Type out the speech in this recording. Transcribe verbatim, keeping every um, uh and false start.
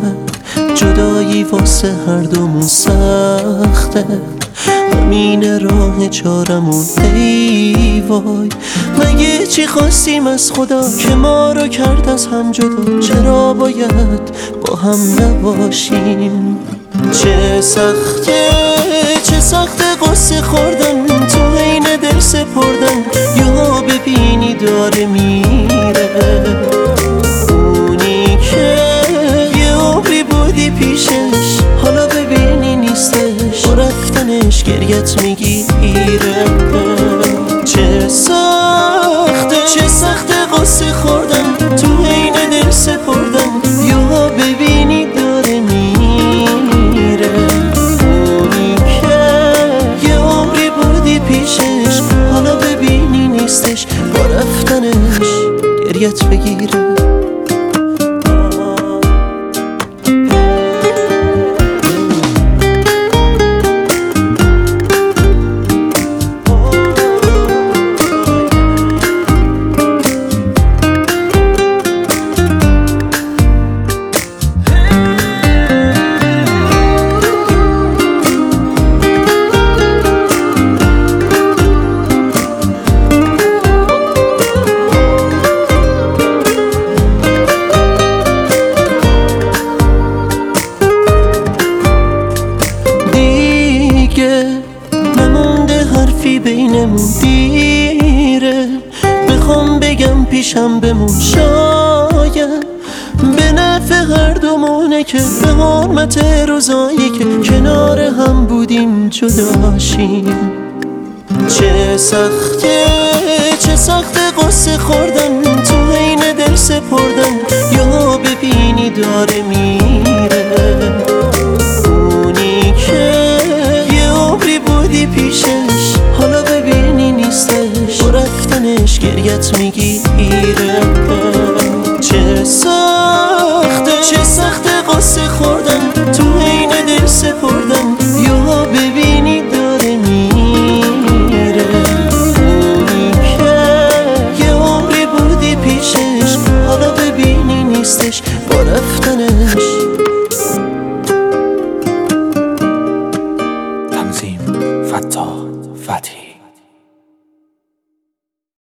جدایی واسه هر دومون سخته، همین راه چارمون ای وای. مگه چی خواستیم از خدا که ما رو کرد از هم جدا؟ چرا باید با هم نباشیم؟ چه سخته چه سخته قصه خوردن تو حین دل سپردن، یا ببینی داره میره اونی که یه عمری بودی پیشش، حالا ببینی نیستش، با رفتنش گریت میگیره. چه سخته چه سخته قصه خوردن تو حین دل سپردن، یا ببینی داره میره اونی که یه عمری بودی پیشش، حالا ببینی نیستش، با رفتنش گریت بگیره. بینمون دیره، بخوام بگم پیشم بمون، شاید به نفع هر دومونه که به حرمت روزایی که کنار هم بودیم جداشیم. چه سخته چه سخته قصه خوردن تو حین دل سپردن، یا ببینی داره میره اونی که یه عمری بودی پیشش، حالا ببینی نیستش، با رفتنش گریت میگیره. چه سخته چه سخته قصه خوردن تو حین دل سپردن،